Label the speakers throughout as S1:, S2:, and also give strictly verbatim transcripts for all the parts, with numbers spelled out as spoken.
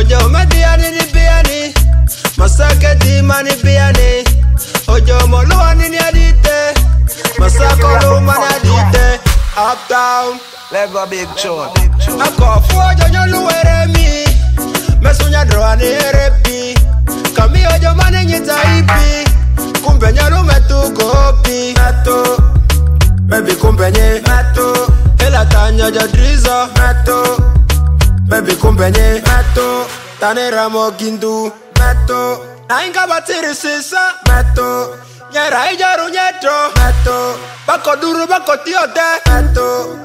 S1: Ojo mediani ni biani, masake di mani biani. Ojo moluani ni adite, masako lumani adite. Uptown,
S2: Lego big tune.
S1: ako fuojo nyolu eremi, mesunya droani erepi. Kami ojo mani nyita ipi, kumbe nyolu metu kopi. Meto, baby kumbe nye meto, ela tanya jadriza meto. Baby kumbe nye meto, tanera mo gindu meto. Na inga batiri sisa meto, nyera ijaru nyeto meto. Bako duru bako tiote meto.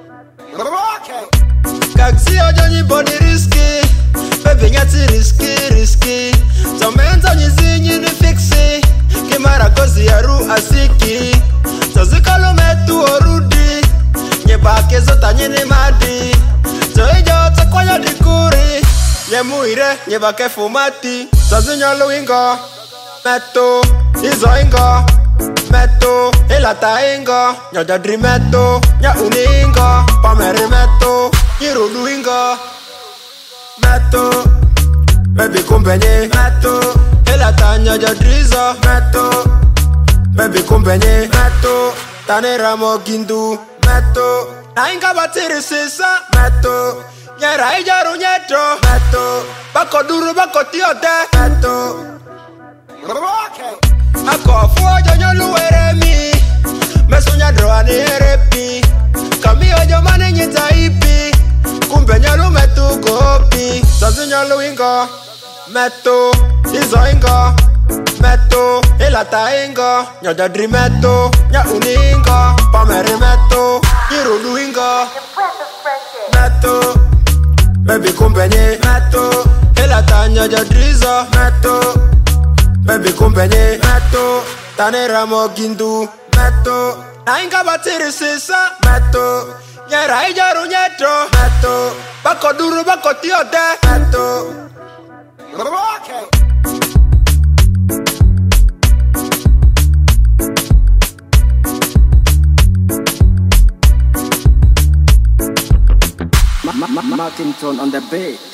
S1: Kaksi ojo nyi boni riski, baby nyati riski riski. Zomenza nyizi nyini fixi, kimara kozi ya ru asiki. Zozikalo metu orudi, nyebake zota nyini madi. Zoijo tekwanya dikuri, nyemuire nyebake fumati. Zozinyo luingo, meto, izo ingo meto, ilata ingo, nyojodri meto, nya uningo, pameri meto, nyirudu ingo meto, baby kumbe nye meto, ilata nyojodrizo meto, baby kumbe nye meto, tanera mo gindu meto. Na inga batiri sisa meto, nyera ijaru nyeto meto. Bako duru bako tiote meto. Ako fuojo nyolu eremi, mesunya droani erepi. Kami ojo mani nyita ipi, kumbe nyolu metu kopi. Zazi nyolu ingo meto, izo ingo meto, ilata ingo, nyojodri meto, nya uningo, pameri meto, nyirudu ingo meto, baby kumbe nye meto, ilata nyojodrizo meto, baby kumbe nye meto, tanera mo gindu meto. Na inga batiri sisa meto, nyera ijaru nyeto meto. Bako duru bako tiote meto.
S2: Martin Tone on the beat.